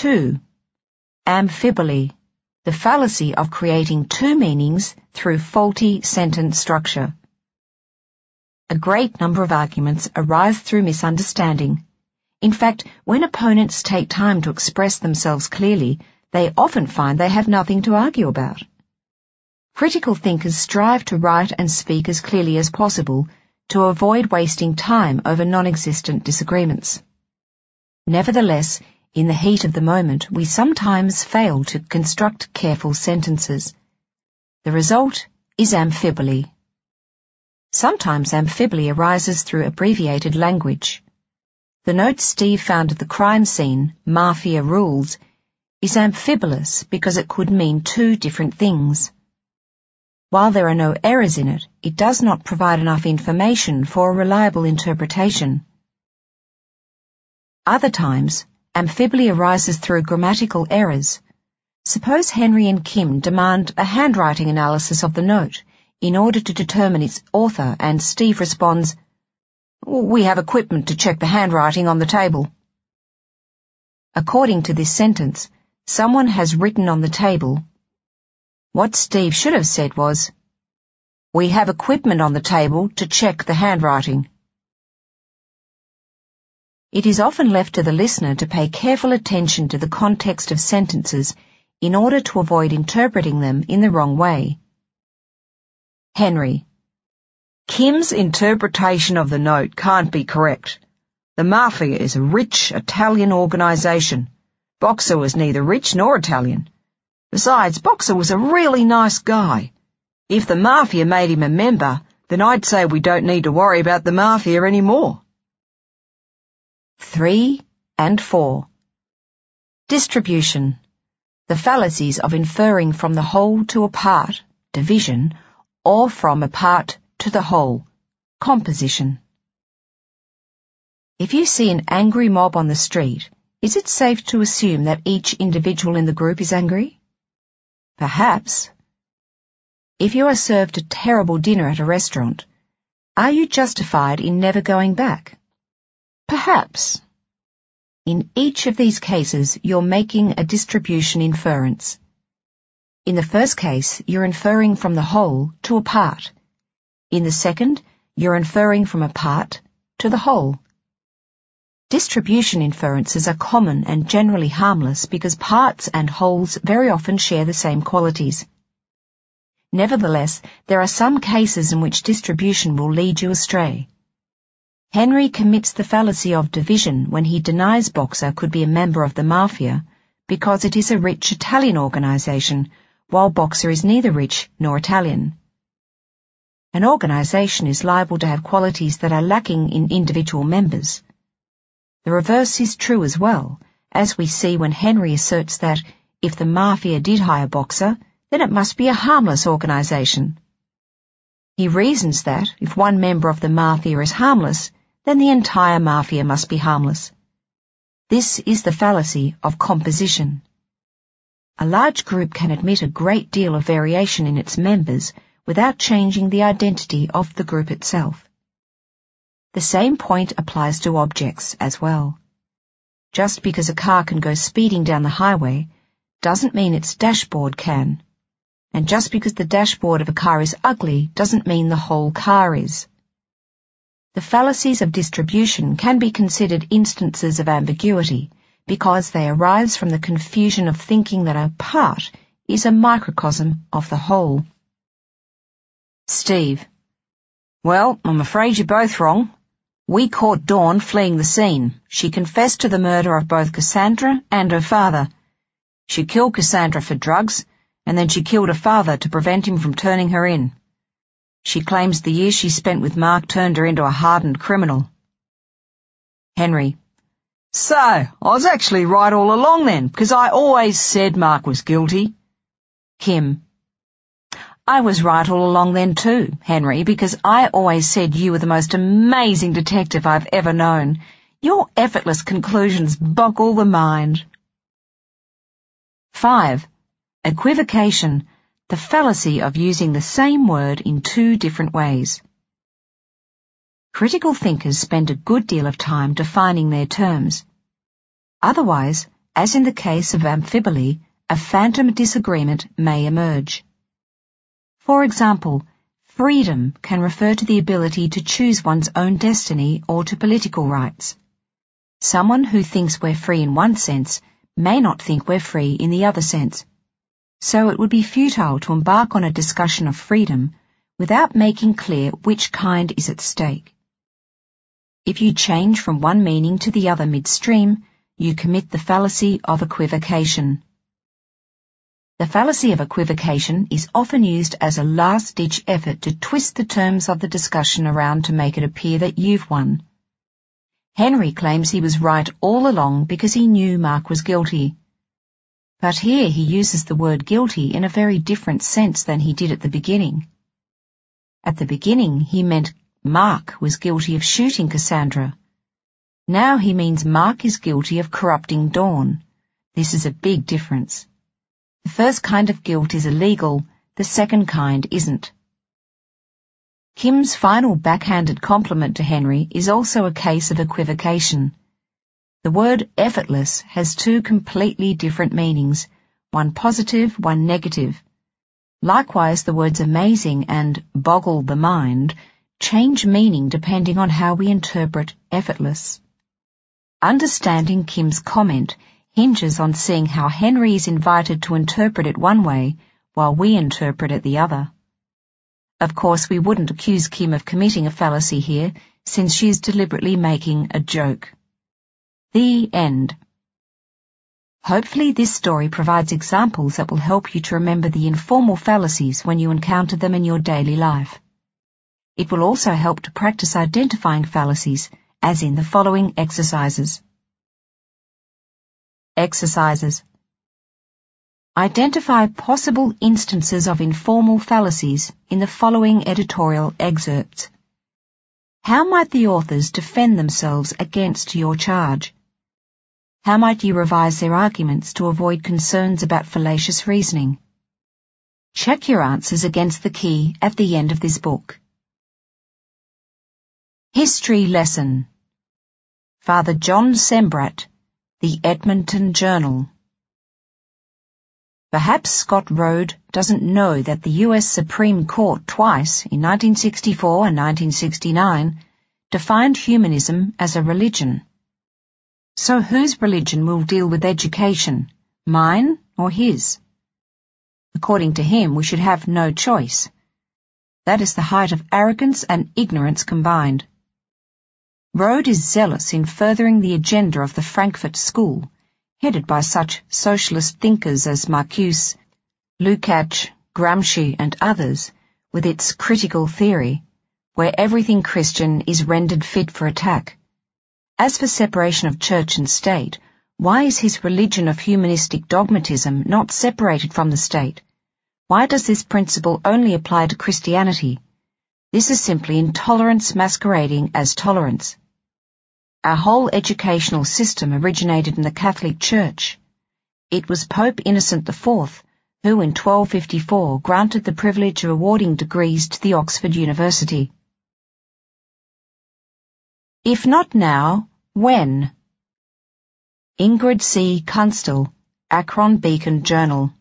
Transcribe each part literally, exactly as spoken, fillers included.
Two, amphiboly, the fallacy of creating two meanings through faulty sentence structure. A great number of arguments arise through misunderstanding. In fact, when opponents take time to express themselves clearly, they often find they have nothing to argue about. Critical thinkers strive to write and speak as clearly as possible to avoid wasting time over non-existent disagreements. Nevertheless, in the heat of the moment, we sometimes fail to construct careful sentences. The result is amphiboly. Sometimes amphiboly arises through abbreviated language. The note Steve found at the crime scene, Mafia Rules, is amphibolous because it could mean two different things. While there are no errors in it, it does not provide enough information for a reliable interpretation. Other times, amphiboly arises through grammatical errors. Suppose Henry and Kim demand a handwriting analysis of the note in order to determine its author, and Steve responds, "We have equipment to check the handwriting on the table." According to this sentence, someone has written on the table. What Steve should have said was, "We have equipment on the table to check the handwriting." It is often left to the listener to pay careful attention to the context of sentences in order to avoid interpreting them in the wrong way. Henry: Kim's interpretation of the note can't be correct. The Mafia is a rich Italian organization. Boxer was neither rich nor Italian. Besides, Boxer was a really nice guy. If the Mafia made him a member, then I'd say we don't need to worry about the Mafia anymore. Three and four. Distribution, the fallacies of inferring from the whole to a part, division, or from a part to the whole, composition. If you see an angry mob on the street, is it safe to assume that each individual in the group is angry? Perhaps. If you are served a terrible dinner at a restaurant, are you justified in never going back? Perhaps. In each of these cases, you're making a distribution inference. In the first case, you're inferring from the whole to a part. In the second, you're inferring from a part to the whole. Distribution inferences are common and generally harmless because parts and wholes very often share the same qualities. Nevertheless, there are some cases in which distribution will lead you astray. Henry commits the fallacy of division when he denies Boxer could be a member of the Mafia because it is a rich Italian organization, while Boxer is neither rich nor Italian. An organization is liable to have qualities that are lacking in individual members. The reverse is true as well, as we see when Henry asserts that if the Mafia did hire Boxer, then it must be a harmless organization. He reasons that if one member of the Mafia is harmless, then the entire Mafia must be harmless. This is the fallacy of composition. A large group can admit a great deal of variation in its members without changing the identity of the group itself. The same point applies to objects as well. Just because a car can go speeding down the highway doesn't mean its dashboard can. And just because the dashboard of a car is ugly doesn't mean the whole car is. The fallacies of distribution can be considered instances of ambiguity because they arise from the confusion of thinking that a part is a microcosm of the whole. Steve: Well, I'm afraid you're both wrong. We caught Dawn fleeing the scene. She confessed to the murder of both Cassandra and her father. She killed Cassandra for drugs, and then she killed her father to prevent him from turning her in. She claims the years she spent with Mark turned her into a hardened criminal. Henry: So, I was actually right all along then, because I always said Mark was guilty. Kim: I was right all along then too, Henry, because I always said you were the most amazing detective I've ever known. Your effortless conclusions boggle the mind. Five. Equivocation, the fallacy of using the same word in two different ways. Critical thinkers spend a good deal of time defining their terms. Otherwise, as in the case of amphiboly, a phantom disagreement may emerge. For example, freedom can refer to the ability to choose one's own destiny or to political rights. Someone who thinks we're free in one sense may not think we're free in the other sense. So it would be futile to embark on a discussion of freedom without making clear which kind is at stake. If you change from one meaning to the other midstream, you commit the fallacy of equivocation. The fallacy of equivocation is often used as a last-ditch effort to twist the terms of the discussion around to make it appear that you've won. Henry claims he was right all along because he knew Mark was guilty. But here he uses the word guilty in a very different sense than he did at the beginning. At the beginning he meant Mark was guilty of shooting Cassandra. Now he means Mark is guilty of corrupting Dawn. This is a big difference. The first kind of guilt is illegal, the second kind isn't. Kim's final backhanded compliment to Henry is also a case of equivocation. The word effortless has two completely different meanings, one positive, one negative. Likewise, the words amazing and boggle the mind change meaning depending on how we interpret effortless. Understanding Kim's comment hinges on seeing how Henry is invited to interpret it one way while we interpret it the other. Of course, we wouldn't accuse Kim of committing a fallacy here, since she is deliberately making a joke. The end. Hopefully this story provides examples that will help you to remember the informal fallacies when you encounter them in your daily life. It will also help to practice identifying fallacies, as in the following exercises. Exercises. Identify possible instances of informal fallacies in the following editorial excerpts. How might the authors defend themselves against your charge? How might you revise their arguments to avoid concerns about fallacious reasoning? Check your answers against the key at the end of this book. History Lesson. Father John Sembrat, The Edmonton Journal. Perhaps Scott Rode doesn't know that the U S Supreme Court twice, in nineteen sixty-four and nineteen sixty-nine, defined humanism as a religion. So whose religion will deal with education, mine or his? According to him, we should have no choice. That is the height of arrogance and ignorance combined. Rode is zealous in furthering the agenda of the Frankfurt School, headed by such socialist thinkers as Marcuse, Lukács, Gramsci and others, with its critical theory, where everything Christian is rendered fit for attack. As for separation of church and state, why is his religion of humanistic dogmatism not separated from the state? Why does this principle only apply to Christianity? This is simply intolerance masquerading as tolerance. Our whole educational system originated in the Catholic Church. It was Pope Innocent the Fourth who in twelve fifty-four granted the privilege of awarding degrees to the Oxford University. If not now, when? Ingrid C. Kunstl, Akron Beacon Journal.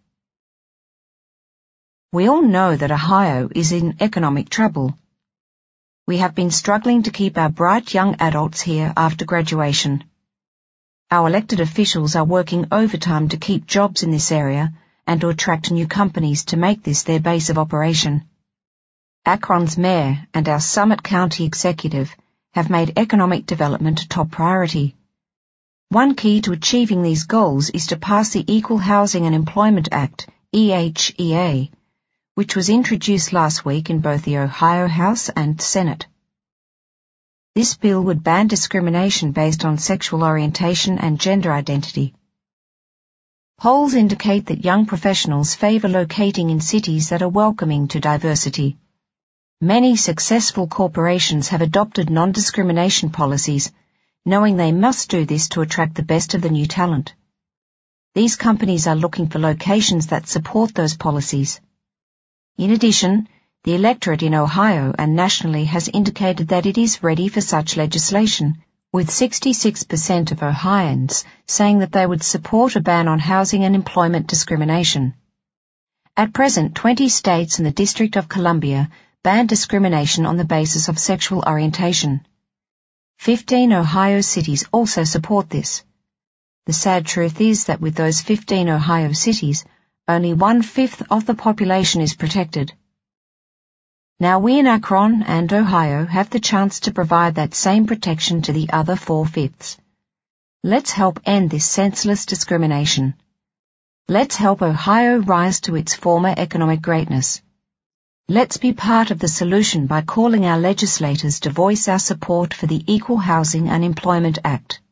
We all know that Ohio is in economic trouble. We have been struggling to keep our bright young adults here after graduation. Our elected officials are working overtime to keep jobs in this area and to attract new companies to make this their base of operation. Akron's mayor and our Summit County executive have made economic development a top priority. One key to achieving these goals is to pass the Equal Housing and Employment Act, E H E A, which was introduced last week in both the Ohio House and Senate. This bill would ban discrimination based on sexual orientation and gender identity. Polls indicate that young professionals favor locating in cities that are welcoming to diversity. Many successful corporations have adopted non-discrimination policies, knowing they must do this to attract the best of the new talent. These companies are looking for locations that support those policies. In addition, the electorate in Ohio and nationally has indicated that it is ready for such legislation, with sixty-six percent of Ohioans saying that they would support a ban on housing and employment discrimination. At present, twenty states and the District of Columbia ban discrimination on the basis of sexual orientation. Fifteen Ohio cities also support this. The sad truth is that with those fifteen Ohio cities, only one-fifth of the population is protected. Now we in Akron and Ohio have the chance to provide that same protection to the other four-fifths. Let's help end this senseless discrimination. Let's help Ohio rise to its former economic greatness. Let's be part of the solution by calling our legislators to voice our support for the Equal Housing and Employment Act.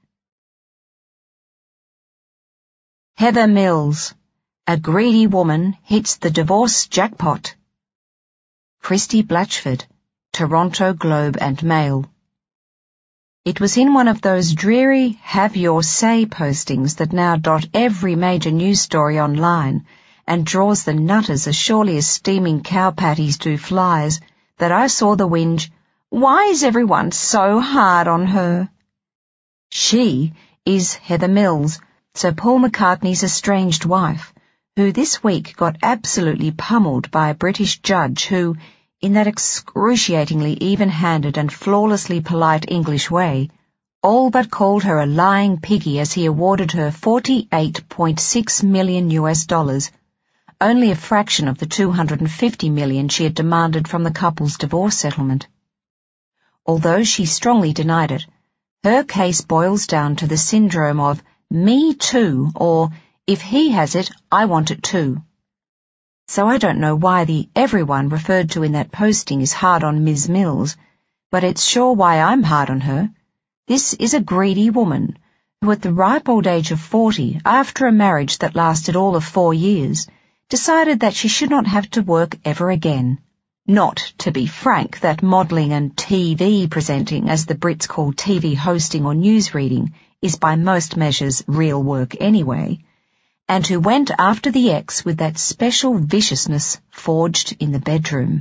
Heather Mills, a greedy woman, hits the divorce jackpot. Christy Blatchford, Toronto Globe and Mail. It was in one of those dreary have your say postings that now dot every major news story online and draws the nutters as surely as steaming cow patties do flies that I saw the whinge, "Why is everyone so hard on her?" She is Heather Mills, Sir Paul McCartney's estranged wife, who this week got absolutely pummeled by a British judge who, in that excruciatingly even-handed and flawlessly polite English way, all but called her a lying piggy as he awarded her forty-eight point six million U S dollars, only a fraction of the two hundred fifty million she had demanded from the couple's divorce settlement. Although she strongly denied it, her case boils down to the syndrome of me too, or if he has it, I want it too. So I don't know why the everyone referred to in that posting is hard on Miz Mills, but it's sure why I'm hard on her. This is a greedy woman who at the ripe old age of forty, after a marriage that lasted all of four years, decided that she should not have to work ever again. Not, to be frank, that modelling and T V presenting, as the Brits call T V hosting or news reading, is by most measures real work anyway, and who went after the ex with that special viciousness forged in the bedroom.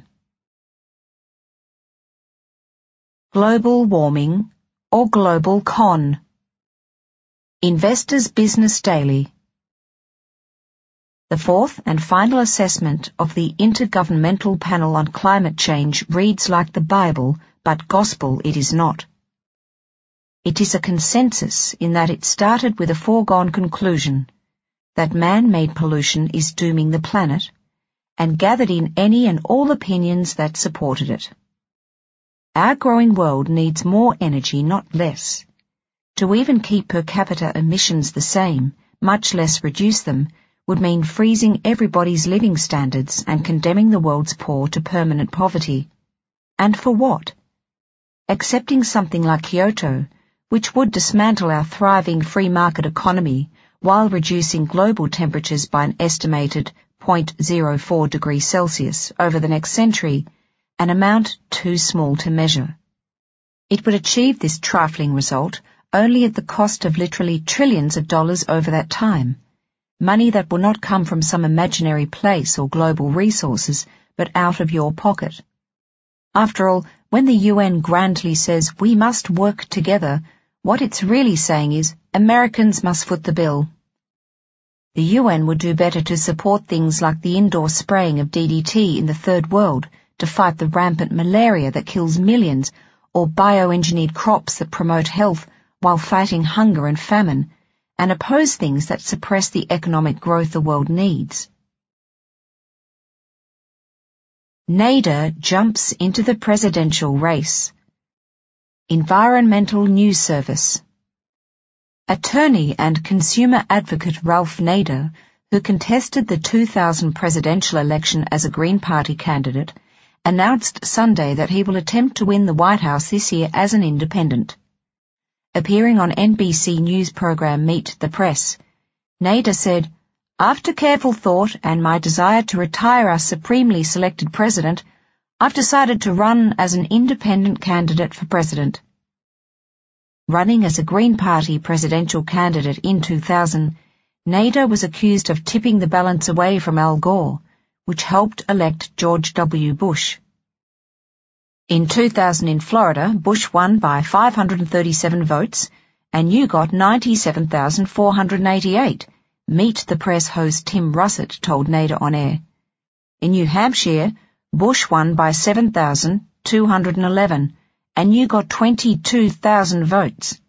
Global warming or global con. Investors Business Daily. The fourth and final assessment of the Intergovernmental Panel on Climate Change reads like the Bible, but gospel it is not. It is a consensus in that it started with a foregone conclusion that man-made pollution is dooming the planet, and gathered in any and all opinions that supported it. Our growing world needs more energy, not less. To even keep per capita emissions the same, much less reduce them, would mean freezing everybody's living standards and condemning the world's poor to permanent poverty. And for what? Accepting something like Kyoto, which would dismantle our thriving free market economy while reducing global temperatures by an estimated zero point zero four degrees Celsius over the next century, an amount too small to measure. It would achieve this trifling result only at the cost of literally trillions of dollars over that time, money that will not come from some imaginary place or global resources, but out of your pocket. After all, when the U N grandly says we must work together, what it's really saying is Americans must foot the bill. The U N would do better to support things like the indoor spraying of D D T in the Third World to fight the rampant malaria that kills millions, or bioengineered crops that promote health while fighting hunger and famine, and oppose things that suppress the economic growth the world needs. Nader jumps into the presidential race. Environmental News Service. Attorney and consumer advocate Ralph Nader, who contested the two thousand presidential election as a Green Party candidate, announced Sunday that he will attempt to win the White House this year as an independent. Appearing on N B C News program Meet the Press, Nader said, "After careful thought and my desire to retire our supremely selected president, I've decided to run as an independent candidate for president." Running as a Green Party presidential candidate in two thousand, Nader was accused of tipping the balance away from Al Gore, which helped elect George W. Bush. In two thousand in Florida, Bush won by five hundred thirty-seven votes, and you got ninety-seven thousand four hundred eighty-eight, Meet the Press host Tim Russert told Nader on air. In New Hampshire, Bush won by seven thousand two hundred eleven, and you got twenty-two thousand votes.